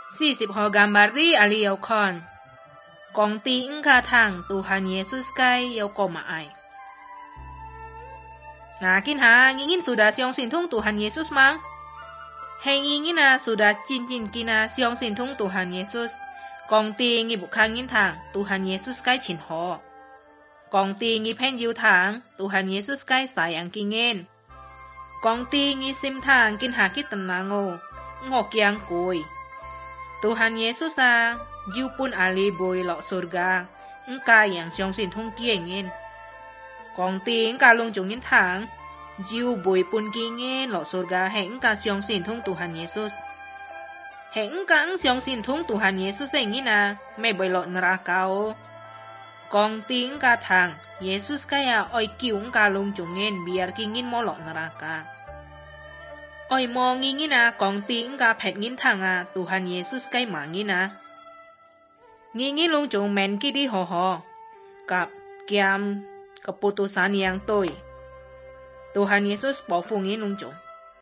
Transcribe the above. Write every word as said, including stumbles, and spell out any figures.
สี่สิบหอgambar di aliau kon. Kong ti engka thang Tuhan Yesus kai yau komai. Nah, kin ha ngingin sudah siong sintung Tuhan Yesus mang. Hei ngingin na sudah cincin kina siong sintung Tuhan Yesus. Kong ti ngi bukan ngin thang Tuhan Yesus kai chin ho. Kong ti ngi pen yiu thang Tuhan Yesus kai sayang kingin. Kong ti ngi sim thang kin ha kit tenango. Ngok yang kui. Tuhan Yesus à, jiu pun ali boy lọ surga, engka yang siong sin thung kiengin. Kong ti engka lung chung in thang, jiu boy pun kiengin lọ surga he engka siong sin thung Tuhan Yesus. He engka eng siong sin thung Tuhan Yesus engin à, may boy lọ neraka o. Kong ti engka thang, Yesus kaya oi kiu engka lung chungin biar kiengin mo lọ neraka. Oi mo ngingin na kong ti engka phet ngin thang à Tuhan Yesus kay mangin na. Ngingin lung chung men ki di ho ho. Kap kiam keputusan yang toy. Tuhan Yesus bỏ phù ngin lung chung.